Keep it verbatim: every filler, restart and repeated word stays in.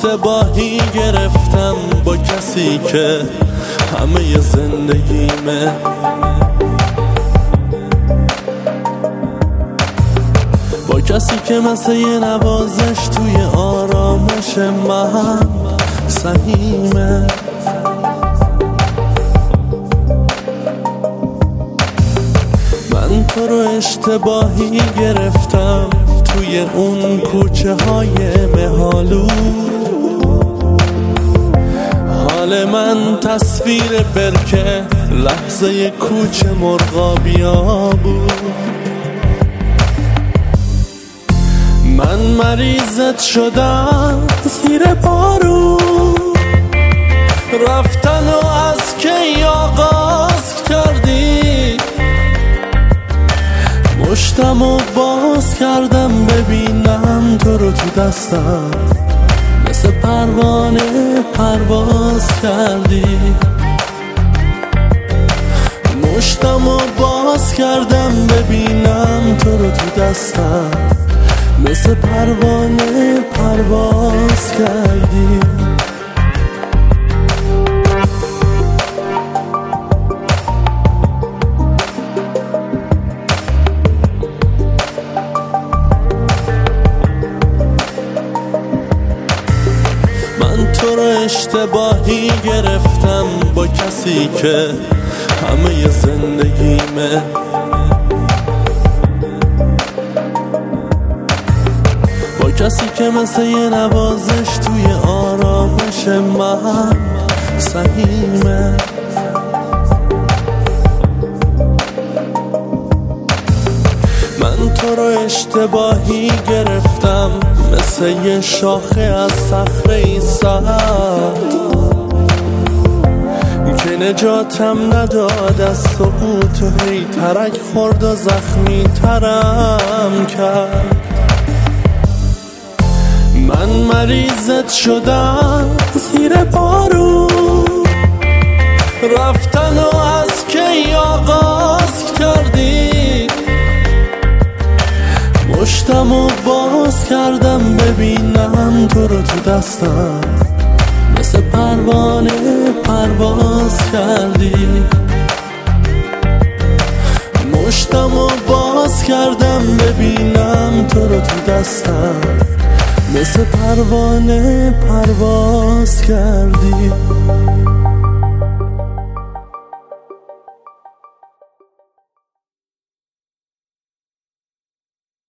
اشتباهی گرفتم با کسی که همه زندگیمه، با کسی که مثل یه نوازش توی آرامش من سهیمه. من تو رو اشتباهی گرفتم توی اون کوچه های مهالو، حال من تصویر برکه لحظه کوچه مرغابیا بود. من مریضت شدم زیر بارون، رفتن و از کی آغاز کردی، مشتم و باز کردم ببینم تو رو تو دستم، مثل پروانه پرواز کردی. مشتم و باز کردم ببینم تو رو تو دستم، مثل پروانه پرواز کردی. من تو رو اشتباهی گرفتم با کسی که همه زندگیمه، با کسی که مثل یه نوازش توی آرامش من سهیمه. من تو رو اشتباهی گرفتم مثل یه شاخه از صخره سرد که نجاتم نداد از سقوط و هی ترک خورد و زخمی ترم کرد. من مریضت شدم زیر بارون، رفتن و از کی آغاز کردی، مشتم و باز کردم ببینم تو رو تو دستم، مثل پروانه پرواز کردی. مشتم و باز کردم ببینم تو رو تو دستم، مثل پروانه پرواز کردی.